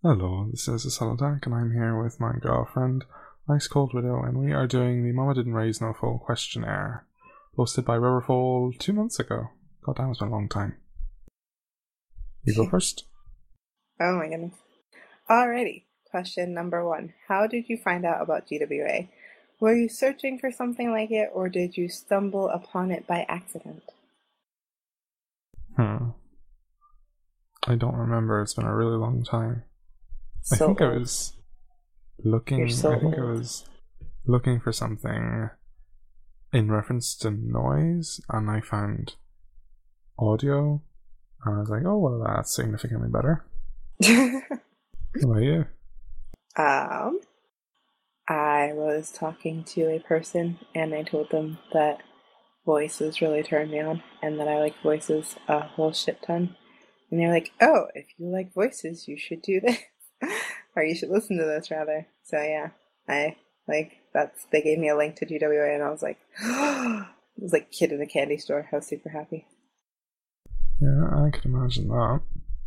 Hello, this is Saladak, and I'm here with my girlfriend, Ice Cold Widow, and we are doing the Mama Didn't Raise No Foal questionnaire, posted by Riverfold 2 months ago. God damn, it's been a long time. You go first. Oh my goodness. Alrighty. Question number 1. How did you find out about GWA? Were you searching for something like it, or did you stumble upon it by accident? I don't remember. It's been a really long time. So I think old. I was looking. You're so I think I old. was looking for something in reference to noise, and I found audio. And I was like, oh, well, that's significantly better. What about you? I was talking to a person, and I told them that voices really turn me on, and that I like voices a whole shit ton. And they're like, oh, if you like voices, you should do this. Or you should listen to this, rather. So yeah, they gave me a link to GWA, and I was like, it was like kid in a candy store. I was super happy. Yeah, I could imagine that.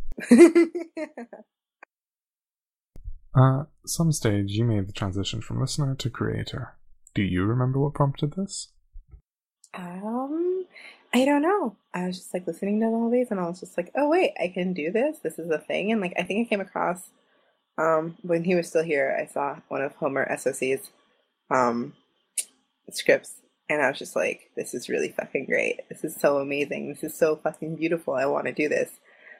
At some stage, you made the transition from listener to creator. Do you remember what prompted this? I don't know. I was just like listening to all these, and I was just like, oh wait, I can do this. This is a thing. And like, I think I came across, when he was still here, I saw one of Homer SOC's scripts, and I was just like, this is really fucking great. This is so amazing. This is so fucking beautiful. I want to do this.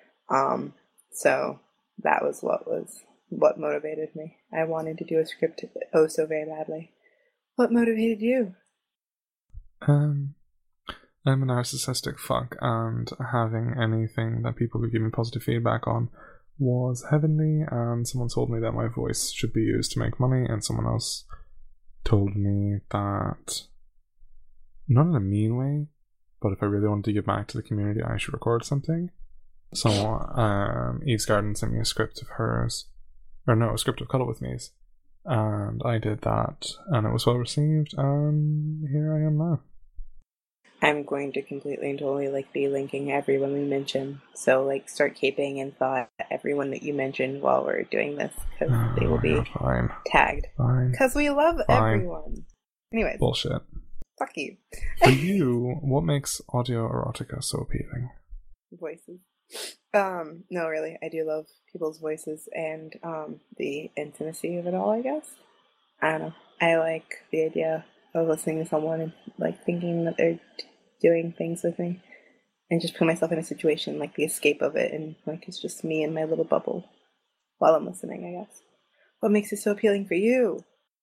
So that was what motivated me. I wanted to do a script oh so very badly. What motivated you? I'm a narcissistic fuck, and having anything that people could give me positive feedback on was heavenly, and someone told me that my voice should be used to make money, and someone else told me that, not in a mean way, but if I really wanted to give back to the community, I should record something. So, Eve's Garden sent me a script of hers, a script of Cuddle With Me's, and I did that, and it was well received, and here I am now. I'm going to completely and totally be linking everyone we mention. So start caping and thaw everyone that you mentioned while we're doing this, because they will be tagged. Because we love everyone. Anyways. Bullshit. Fuck you. For you, what makes audio erotica so appealing? Voices. No, really, I do love people's voices and the intimacy of it all, I guess. I don't know. I like the idea of listening to someone and thinking that they're doing things with me, and just put myself in a situation, the escape of it, and it's just me and my little bubble while I'm listening, I guess. What makes it so appealing for you?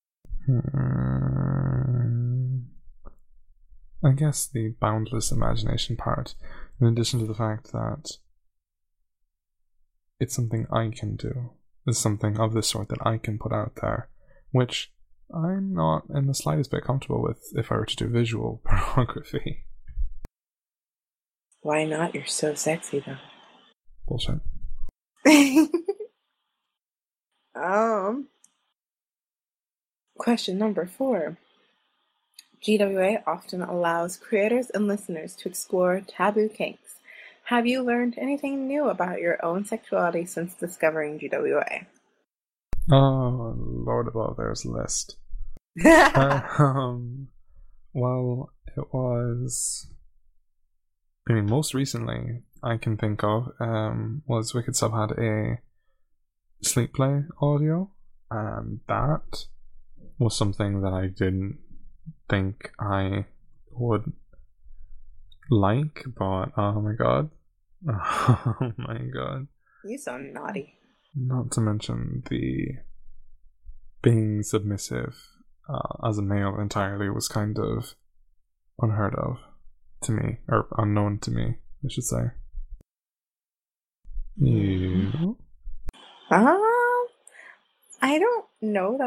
I guess the boundless imagination part, in addition to the fact that it's something I can do. It's something of this sort that I can put out there, which I'm not in the slightest bit comfortable with if I were to do visual pornography. Why not? You're so sexy, though. Bullshit. Question number 4. GWA often allows creators and listeners to explore taboo kinks. Have you learned anything new about your own sexuality since discovering GWA? Oh, Lord above, there's a list. Well, it was... most recently, I can think of, was Wicked Sub had a sleep play audio, and that was something that I didn't think I would like, but oh my god. Oh my god. You so naughty. Not to mention the being submissive as a male entirely was kind of unheard of to me, or unknown to me, I should say. You? I don't know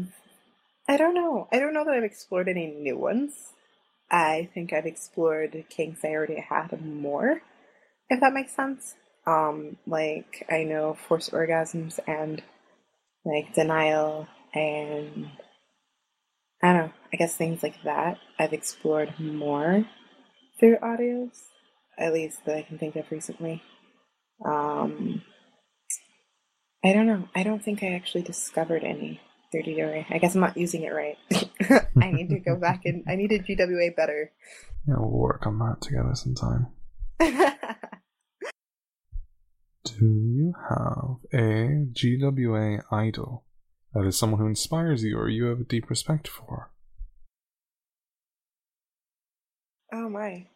that I've explored any new ones. I think I've explored kinks I already had more, if that makes sense. I know forced orgasms and denial and I don't know, I guess things like that I've explored more through audios, at least that I can think of recently. I don't know. I don't think I actually discovered any 30 array. I guess I'm not using it right. I need to go back and I need to GWA better. Yeah, we'll work on that together sometime. Do you have a GWA idol that is someone who inspires you or you have a deep respect for? Oh my.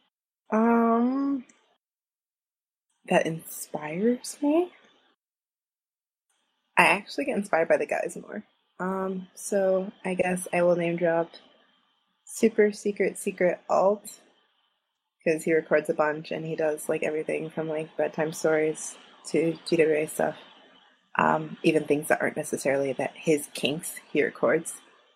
That inspires me? I actually get inspired by the guys more. So I guess I will name drop Super Secret Alt because he records a bunch and he does like everything from like bedtime stories to GWA stuff. Even things that aren't necessarily that his kinks he records.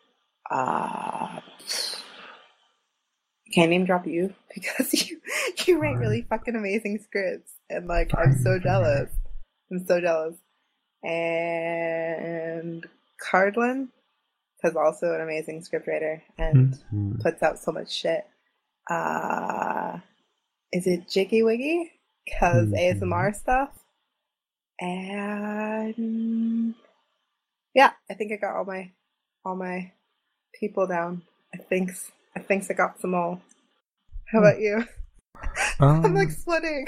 Can I name drop you because you write really fucking amazing scripts and like I'm so jealous. I'm so jealous. And Cardlin, because also an amazing scriptwriter and puts out so much shit. Is it Jiggy Wiggy? Because ASMR stuff. And yeah, I think I got all my people down. I think I got them all. How about you? I'm like sweating.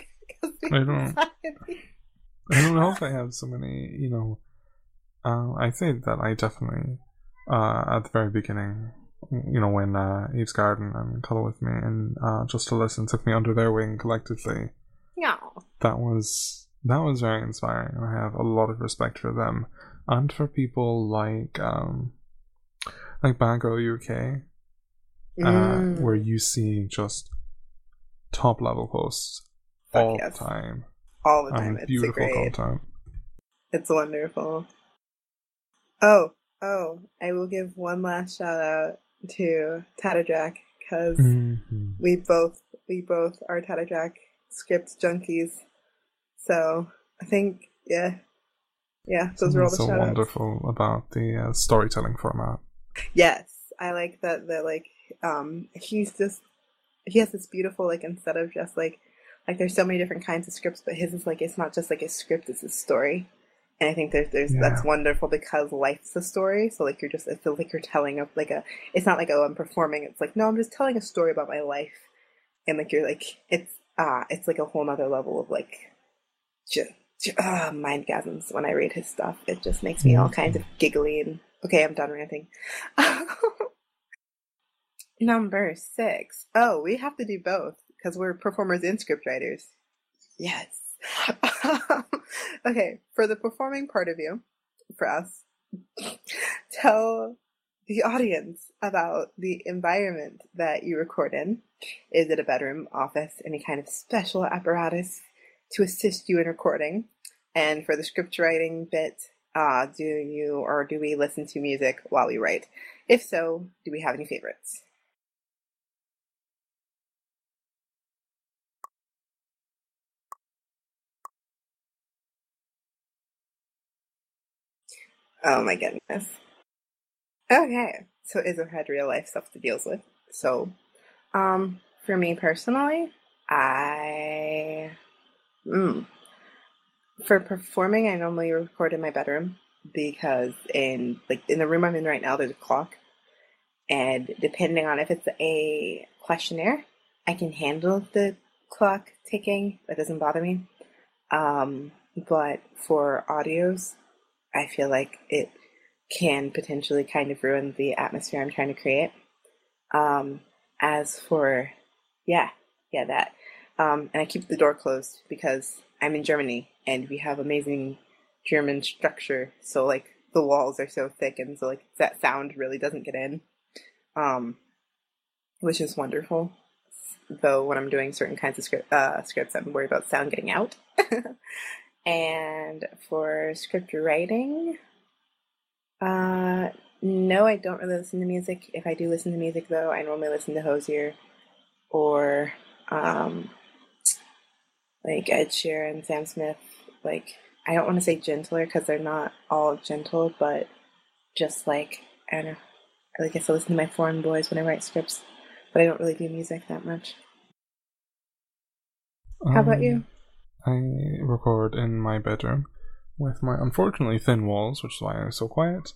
I don't know if I have so many, I say that I definitely, at the very beginning, when Eve's Garden and Colour With Me and Just to Listen took me under their wing collectively. Yeah. That was very inspiring. I have a lot of respect for them. And for people like Bad Girl UK, where you see just top level posts all the time. All the time. It's beautiful great content. It's wonderful. Oh, I will give one last shout out to Tatajack because we both are Tatajack script junkies. So I think those are all the shout outs. So wonderful about the storytelling format. Yes, I like that he has this beautiful like instead of just like there's so many different kinds of scripts, but his is like it's not just like a script, it's a story. And I think there's that's wonderful because life's a story. So like it feels like you're telling it's not like, oh, I'm performing. It's like, no, I'm just telling a story about my life. And like you're like it's like a whole nother level of like mindgasms when I read his stuff. It just makes me all kinds of giggly and okay, I'm done ranting. Number 6. Oh, we have to do both because we're performers and scriptwriters. Yes. Okay, for the performing part of you, for us, tell the audience about the environment that you record in. Is it a bedroom, office, any kind of special apparatus to assist you in recording? And for the script writing bit, do we listen to music while we write? If so, do we have any favorites? Oh my goodness. Okay, so Izzo had real life stuff to deal with. So, for me personally, for performing, I normally record in my bedroom because in the room I'm in right now, there's a clock, and depending on if it's a questionnaire, I can handle the clock ticking. That doesn't bother me. But for audios, I feel like it can potentially kind of ruin the atmosphere I'm trying to create. As for, that. And I keep the door closed because I'm in Germany and we have amazing German structure. So like the walls are so thick and so like that sound really doesn't get in, which is wonderful. Though when I'm doing certain kinds of scripts, I'm worried about sound getting out. And for script writing, no, I don't really listen to music. If I do listen to music, though, I normally listen to Hozier or like Ed Sheeran, Sam Smith. Like, I don't want to say gentler because they're not all gentle, but just like, I don't know. I guess I listen to my foreign boys when I write scripts, but I don't really do music that much. How about you? I record in my bedroom. with my unfortunately thin walls, which is why I'm so quiet,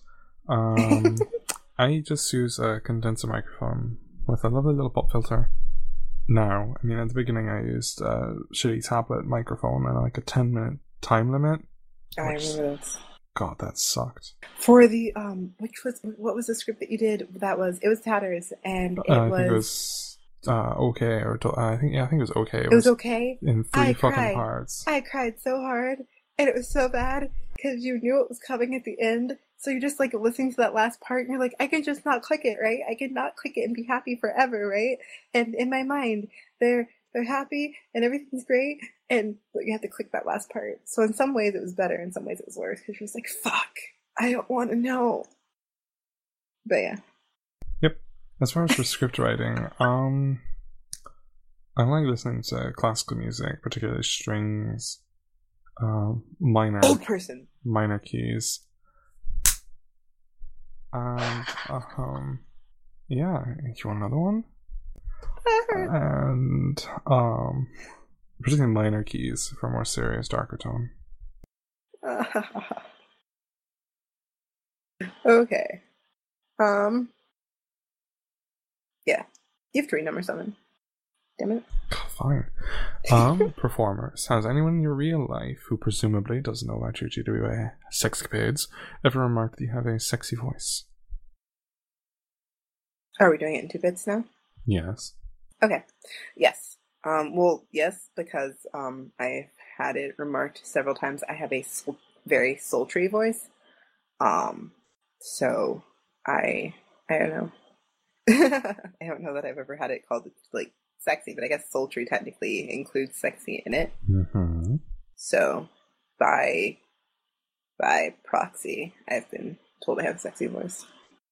I just use a condenser microphone with a lovely little pop filter. Now, I mean, at the beginning I used a shitty tablet microphone and like a 10-minute time limit. I remember this. God, that sucked. For the what was the script that you did? It was Tatters, and I think it was okay, or I think it was okay. It was okay in 3 fucking parts. I cried so hard, and it was so bad because you knew it was coming at the end. So you're just like listening to that last part, and you're like, I can just not click it, right? I can not click it and be happy forever, right? And in my mind, they're happy and everything's great, but you have to click that last part. So in some ways it was better, in some ways it was worse, because you're just like, fuck, I don't want to know. But yeah. Yep. As far as for script writing, I like listening to classical music, particularly strings, minor keys. And yeah, you want another one? And particularly minor keys for a more serious, darker tone. Okay. Yeah. You have to read number 7. Damn it. Fine. Performers. Has anyone in your real life who presumably doesn't know about your GWA sexcapades ever remarked that you have a sexy voice? Are we doing it in 2 bits now? Yes. Okay. Yes. Well, yes, because I've had it remarked several times. I have a very sultry voice. So I don't know. I don't know that I've ever had it called like sexy, but I guess sultry technically includes sexy in it. Mm-hmm. So by proxy, I've been told I have a sexy voice.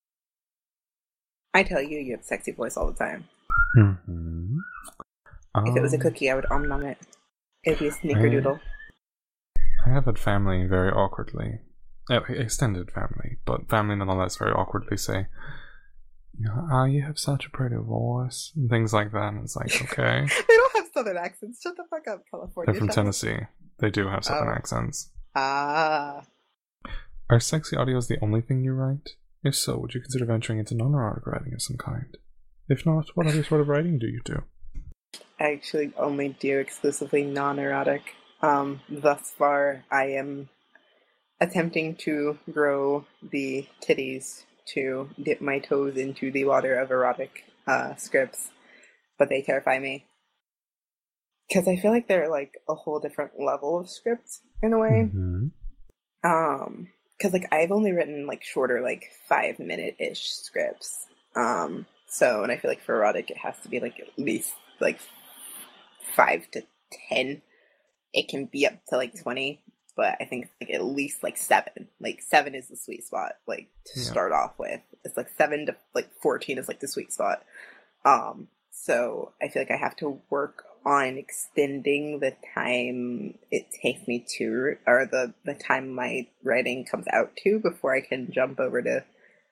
I tell you, you have a sexy voice all the time. Mm-hmm. If it was a cookie, I would nom it. It'd be a snickerdoodle. I have had family very awkwardly, extended family, but family nonetheless very awkwardly say, you have such a pretty voice, and things like that, and it's like, okay. They don't have southern accents. Shut the fuck up, California. They're from Tennessee. They do have southern accents. Ah. Are sexy audios the only thing you write? If so, would you consider venturing into non-erotic writing of some kind? If not, what other sort of writing do you do? I actually only do exclusively non-erotic. Thus far, I am attempting to grow the titties to dip my toes into the water of erotic scripts, but they terrify me. Because I feel like they're like a whole different level of scripts in a way. Mm-hmm. Because like I've only written like shorter, like 5-minute-ish scripts. So, and I feel like for erotic, it has to be like at least like 5 to 10. It can be up to like 20, but I think like at least like 7. Like 7 is the sweet spot, like to start off with. It's like 7 to like 14 is like the sweet spot. So I feel like I have to work on extending the time it takes me to, or the time my writing comes out to, before I can jump over to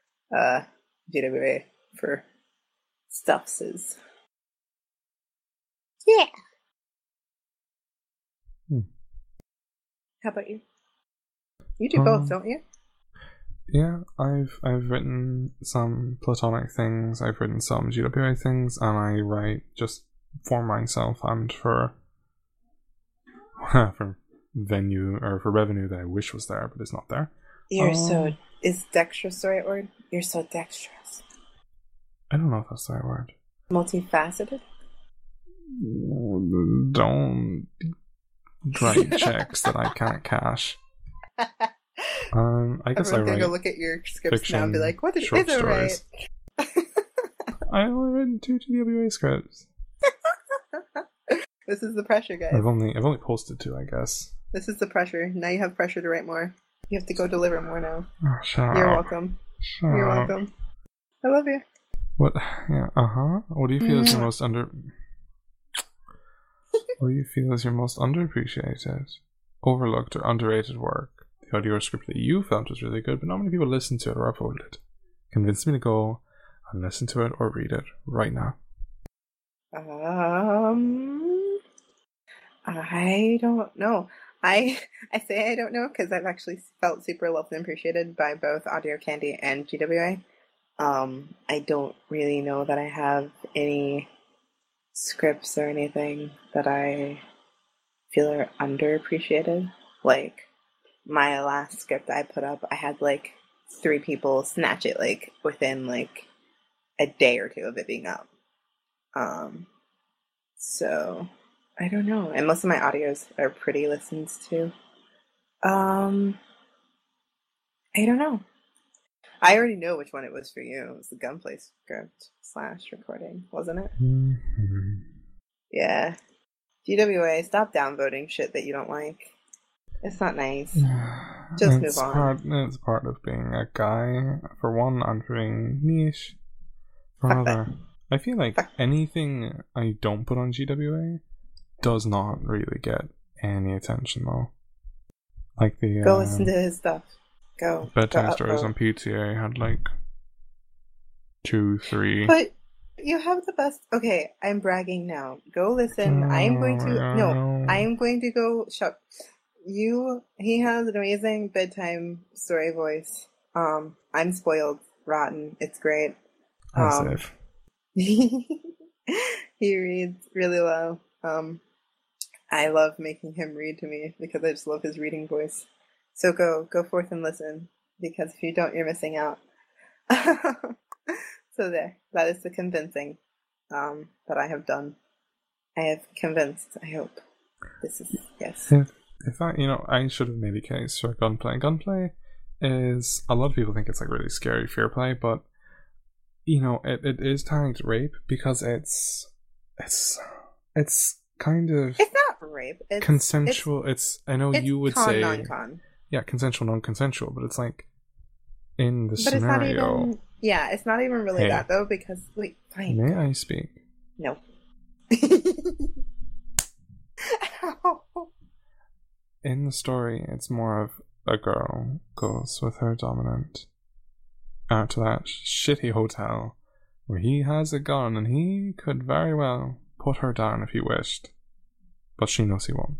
GWA for stuffs. Yeah. How about you? You do both, don't you? Yeah, I've written some platonic things, I've written some GWA things, and I write just for myself and for venue, or for revenue that I wish was there, but it's not there. Is dexterous the right word? You're so dexterous. I don't know if that's the right word. Multifaceted? Don't write checks that I can't cash. I guess Everyone's gonna go look at your scripts now and be like, what is it right? I only written 2 GWA scripts. This is the pressure, guys. I've only posted 2, I guess. This is the pressure. Now you have pressure to write more. You have to go deliver more now. Oh, shut You're up. welcome. You're welcome. I love you. What? Yeah. What do you feel is your most What do you feel is your most underappreciated, overlooked, or underrated work? The audio script that you felt was really good, but not many people listened to it or uploaded it. Convince me to go and listen to it or read it right now. I don't know. I say I don't know because I've actually felt super loved and appreciated by both Audio Candy and GWA. I don't really know that I have any scripts or anything that I feel are underappreciated. Like my last script I put up, I had like 3 people snatch it like within like a day or 2 of it being up. So I don't know. And most of my audios are pretty listened to. I don't know. I already know which one it was for you. It was the Gunplay script / recording, wasn't it? Mm-hmm. Yeah. GWA, stop downvoting shit that you don't like. It's not nice. Just move on. It's part of being a guy, for one, and for being niche. For Fuck another, that. I feel like anything I don't put on GWA does not really get any attention, though. Like the Go listen to his stuff. Go. Bedtime Stories on PTA had like 2, 3. But you have the best. Okay, I'm bragging now. Go listen. I am going to go shut. He has an amazing bedtime story voice. I'm spoiled, rotten. It's great. As he reads really well. I love making him read to me because I just love his reading voice. So go forth and listen, because if you don't, you're missing out. So there, that is the convincing that I have done. I have convinced, I hope. This is, yes. If I should have made a case for Gunplay. Gunplay is, a lot of people think it's like really scary fear play, but it is tagged rape because it's kind of, it's not rape. It's consensual. I know you would say non-con. Yeah, consensual, non-consensual, but it's like in the but scenario. It's not even. Yeah, it's not even really that though, because wait, fine. May I speak? No. In the story, it's more of a girl goes with her dominant out to that shitty hotel where he has a gun and he could very well put her down if he wished, but she knows he won't.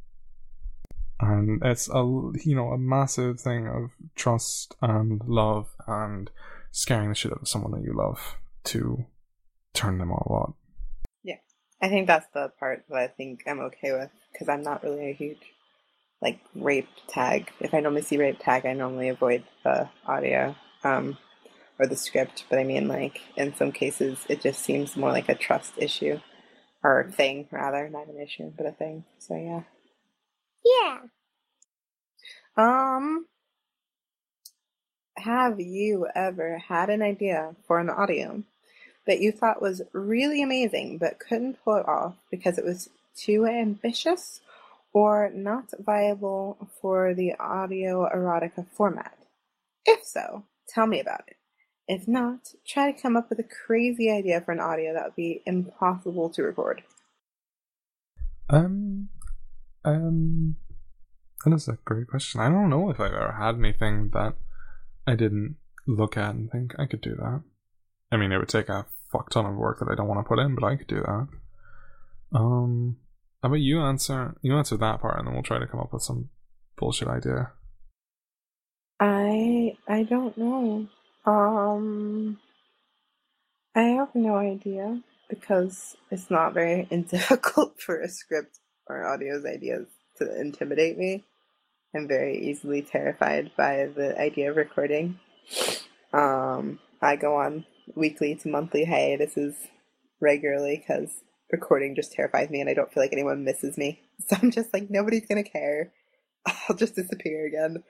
And it's a massive thing of trust and love and scaring the shit out of someone that you love to turn them all out. Yeah, I think that's the part that I think I'm okay with, because I'm not really a huge rape tag. If I normally see rape tag, I normally avoid the audio or the script. But I mean, in some cases, it just seems more like a trust issue, or thing rather, not an issue, but a thing. So yeah. Yeah. Have you ever had an idea for an audio that you thought was really amazing but couldn't pull it off because it was too ambitious or not viable for the audio erotica format? If so, tell me about it. If not, try to come up with a crazy idea for an audio that would be impossible to record. That is a great question. I don't know if I've ever had anything that I didn't look at and think I could do that. I mean, it would take a fuck ton of work that I don't want to put in, but I could do that. How about you answer that part, and then we'll try to come up with some bullshit idea. I don't know. I have no idea, because it's not very difficult for a script or audio's ideas to intimidate me. I'm very easily terrified by the idea of recording. I go on weekly to monthly hiatuses regularly because recording just terrifies me and I don't feel like anyone misses me. So I'm just like, nobody's gonna care. I'll just disappear again.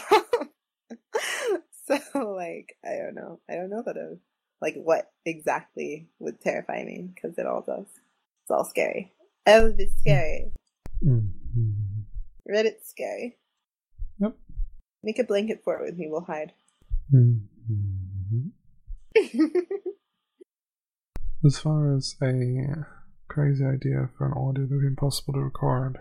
So I don't know. I don't know what exactly would terrify me, because it all does. It's all scary. It's scary. Mm-hmm. Reddit's scary. Yep. Make a blanket fort with me, we'll hide. Mm-hmm. As far as a crazy idea for an audio that would be impossible to record,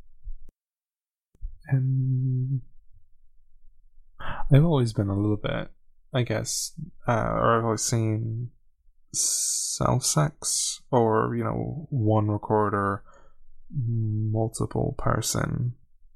I've always been a little bit, I guess, or I've always seen self-sex, or, one recorder, multiple person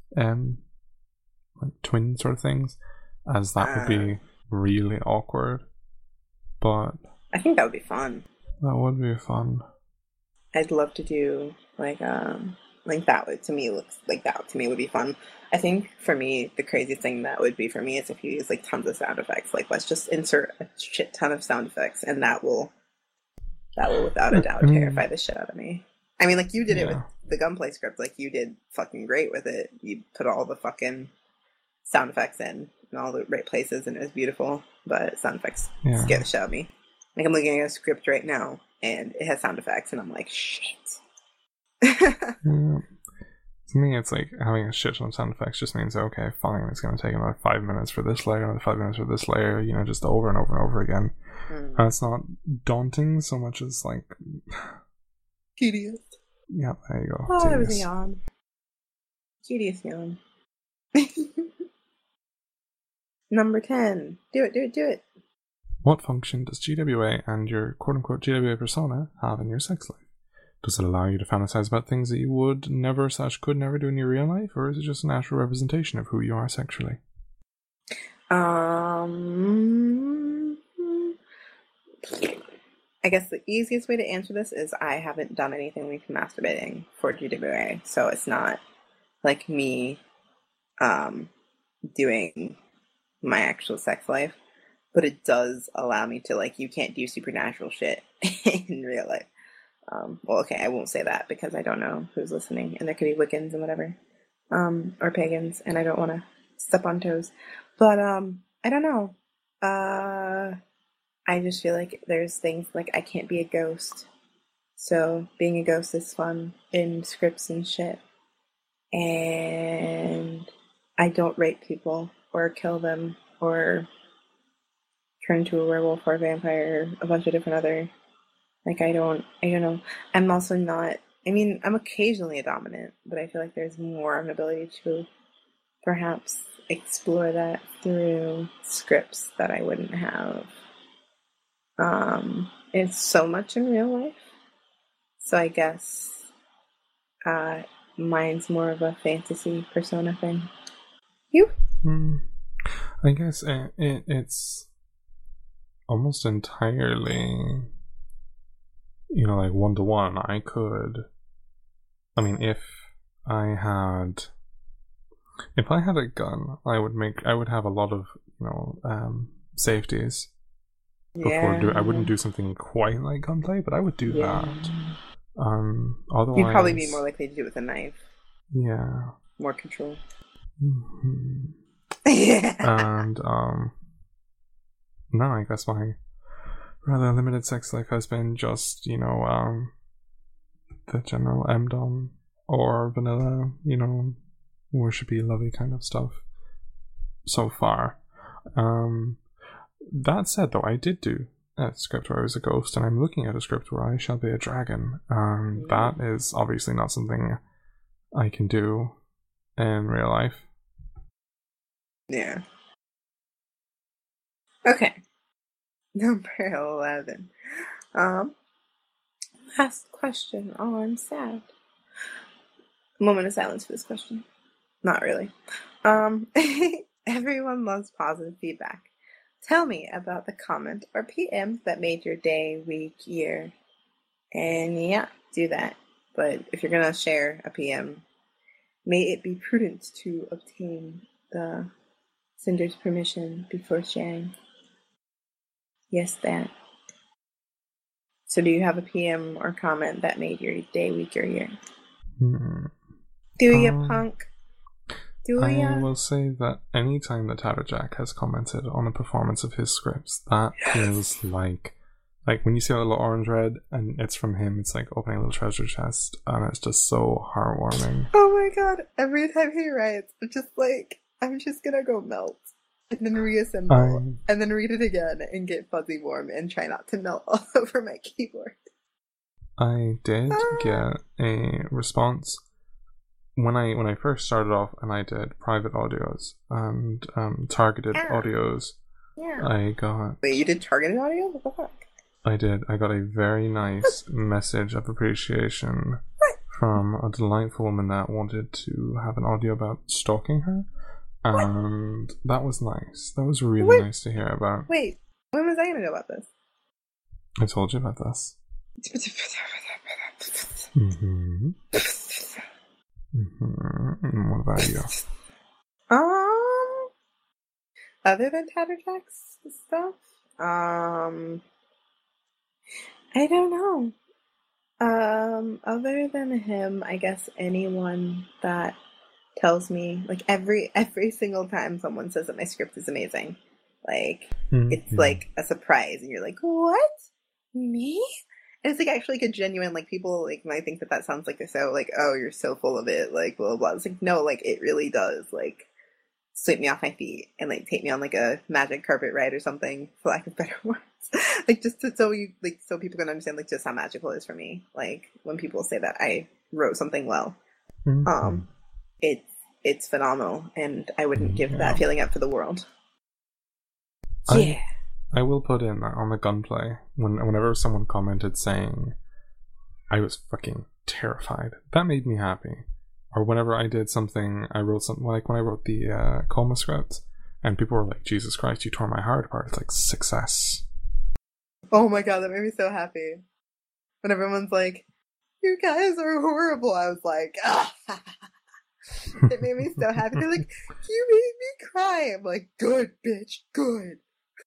like twin sort of things, as that would be really awkward. But I think that would be fun. That would be fun. I'd love to do like that would to me looks like that to me would be fun. I think for me the craziest thing that would be for me is if you use like tons of sound effects. Like let's just insert a shit ton of sound effects and that will without a doubt terrify the shit out of me. I mean, like you did it with the Gunplay script, like you did fucking great with it. You put all the fucking sound effects in all the right places and it was beautiful, but sound effects scare the shit out of me. Like I'm looking at a script right now and it has sound effects and I'm like, shit. To me, it's like having a shit ton of sound effects just means, okay, fine, it's going to take another 5 minutes for this layer, another 5 minutes for this layer, you know, just over and over and over again. And it's not daunting so much as like tedious. Yeah, there you go. Oh, there was a yawn. Tedious yawn. Number 10. Do it. What function does GWA and your quote-unquote GWA persona have in your sex life? Does it allow you to fantasize about things that you would never / could never do in your real life, or is it just a natural representation of who you are sexually? I guess the easiest way to answer this is I haven't done anything like masturbating for GWA, so it's not like me doing my actual sex life, but it does allow me to, like, you can't do supernatural shit in real life. Well, okay, I won't say that because I don't know who's listening, and there could be Wiccans and whatever, or pagans, and I don't want to step on toes. But I don't know. I just feel like there's things like I can't be a ghost, so being a ghost is fun in scripts and shit. And I don't rape people or kill them or turn into a werewolf or a vampire, a bunch of different other. Like, I don't know. I'm also not, I mean, I'm occasionally a dominant, but I feel like there's more of an ability to perhaps explore that through scripts that I wouldn't have. It's so much in real life. So I guess mine's more of a fantasy persona thing. You? I guess it's almost entirely, you know, like one-to-one. If I had a gun, I would have a lot of, you know, safeties before I wouldn't do something quite like gunplay, but I would do that. Otherwise, you'd probably be more likely to do it with a knife. Yeah. More control. Mm-hmm. And no, I guess my rather limited sex life has been just, you know, the general MDOM or vanilla, you know, worshipy, lovey kind of stuff so far. That said, though, I did do a script where I was a ghost, and I'm looking at a script where I shall be a dragon. That is obviously not something I can do in real life. Yeah. Okay. Number 11. Last question. Oh, I'm sad. A moment of silence for this question. Not really. Everyone loves positive feedback. Tell me about the comment or PM that made your day, week, year. And yeah, do that. But if you're going to share a PM, may it be prudent to obtain the sender's permission before sharing. Yes, that. So do you have a PM or comment that made your day, week, or year? Do ya, punk? I will say that any time that Tatterjack has commented on a performance of his scripts, that feels like when you see a little orange red and it's from him, it's like opening a little treasure chest, and it's just so heartwarming. Oh my god, every time he writes, I'm just gonna go melt. And then reassemble, and then read it again and get fuzzy warm and try not to melt all over my keyboard. I did get a response when I first started off, and I did private audios and targeted audios. Yeah. I got. Wait, you did targeted audio? What the fuck? I did. I got a very nice message of appreciation from a delightful woman that wanted to have an audio about stalking her. And that was nice. That was really nice to hear about. Wait, when was I going to know about this? I told you about this. Mm-hmm. Mm-hmm. What about you? Other than Tatterjack's stuff, I don't know. Other than him, I guess anyone that tells me, like, every single time someone says that my script is amazing, like, it's like a surprise, and you're like, what? Me? And it's like actually like a genuine, like, people like might think that sounds like they're so like, oh, you're so full of it, like, blah blah blah. It's like, no, like, it really does, like, sweep me off my feet and like take me on like a magic carpet ride or something, for lack of better words. Like, just so people can understand like just how magical it is for me. Like, when people say that I wrote something well, it's phenomenal, and I wouldn't give that feeling up for the world. Yeah. I will put in on the gunplay whenever someone commented saying I was fucking terrified, that made me happy. Or whenever I did something, I wrote something like when I wrote the Coma script, and people were like, Jesus Christ, you tore my heart apart. It's like, success. Oh my god, that made me so happy. When everyone's like, you guys are horrible, I was like, ah. It made me so happy. They're like, you made me cry. I'm like, good, bitch, good.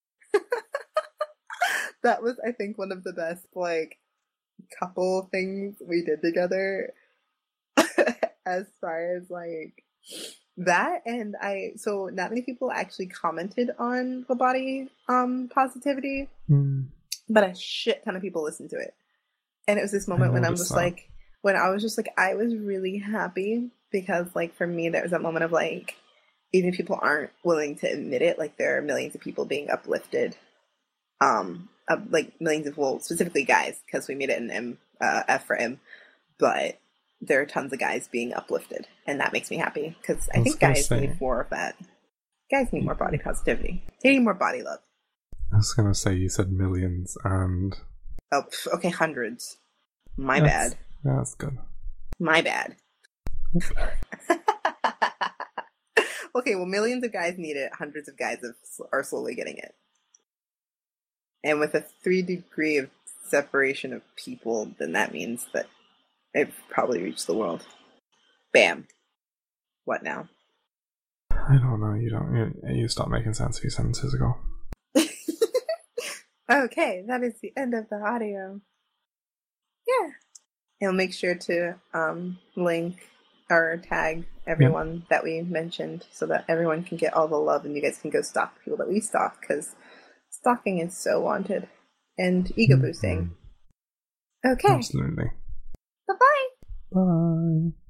That was, I think, one of the best, like, couple things we did together. As far as, like, that, and so not many people actually commented on the body positivity, but a shit ton of people listened to it. And it was this moment when I was just like, I was really happy, because, like, for me, there was that moment of, like, even if people aren't willing to admit it, like, there are millions of people being uplifted, like, millions of, well, specifically guys, because we made it an F for M, but there are tons of guys being uplifted, and that makes me happy, because I think guys need more of that. Guys need more body positivity. They need more body love. I was gonna say, you said millions, and... Oh, okay, hundreds. My bad. Yeah, that's good. My bad. Okay, well, millions of guys need it. Hundreds of guys are slowly getting it. And with a 3-degree of separation of people, then that means that it probably reached the world. Bam. What now? I don't know. You stopped making sense a few sentences ago. Okay, that is the end of the audio. Yeah. And make sure to link or tag everyone that we mentioned, so that everyone can get all the love, and you guys can go stalk people that we stalk, because stalking is so wanted and ego boosting. Okay. Absolutely. Bye-bye. Bye.